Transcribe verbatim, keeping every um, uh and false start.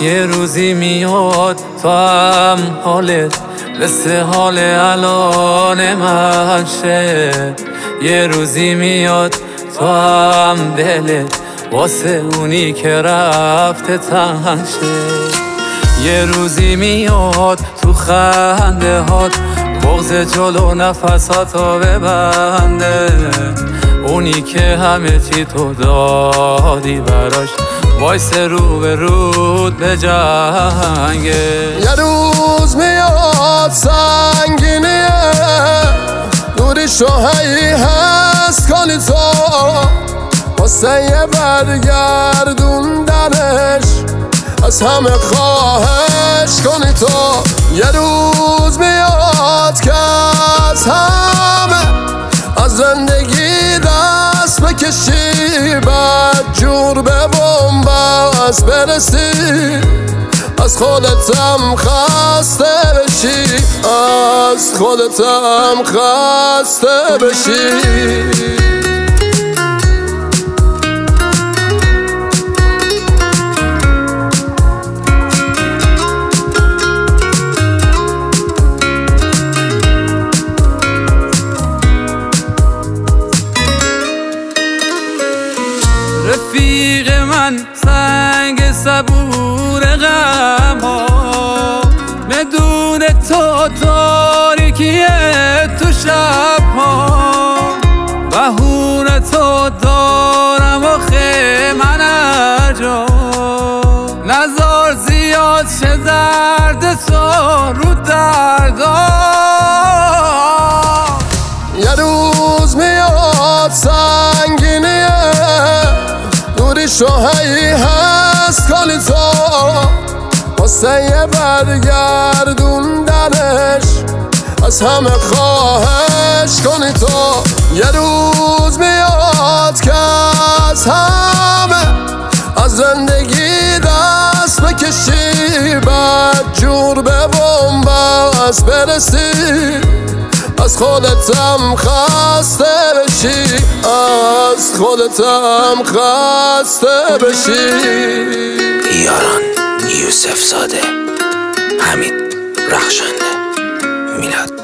یه روزی میاد تو هم حالت مثل حال الان من شه. یه روزی میاد تو هم دلت واسه اونی که رفته تنگ شه. یه روزی میاد تو خنده هات بغض جلو نفساتو ببنده، اونی که همه چی تو دادی براش وایس رو به رود به جنگه. یه روز میاد سنگینیه دوریشو هی هست کنی تو واسه یه برگردوندنش از همه خواهش کنی تو. یه روز میاد که از همه از زندگی دست بکشی، بد جور به بنبست برسی، از خودتم خسته بشی، از خودتم خسته بشی. رفیق من سنگ صبور غم ها، بدون تو تاریکیه تو شب ها، بهونه تو دارم آخه من ارجا، نزار زیاد شه درد تو رو دردا. یه روز میاد سنگینیه دوریشو هی هست کنی تو واسه یه برگردوندنش از همه خواهش کنی تو. یه روز میاد که از همه از زندگی دست بکشی، بد جور به بنبست برسی، از خودتم خسته بشی، از خودتم خسته بشی. یاران یوسف زاده، حمید رخشنده، میلاد.